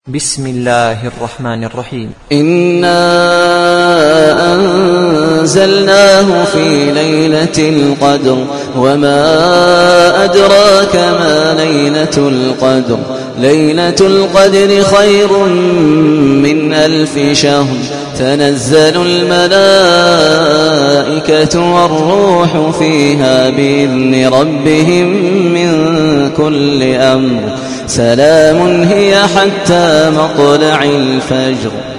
بسم الله الرحمن الرحيم. إنا أنزلناه في ليلة القدر وما أدراك ما ليلة القدر. ليلة القدر خير من 1000 شهر. تنزل الملائكة والروح فيها بإذن ربهم من كل أمر. سلام هي حتى مطلع الفجر.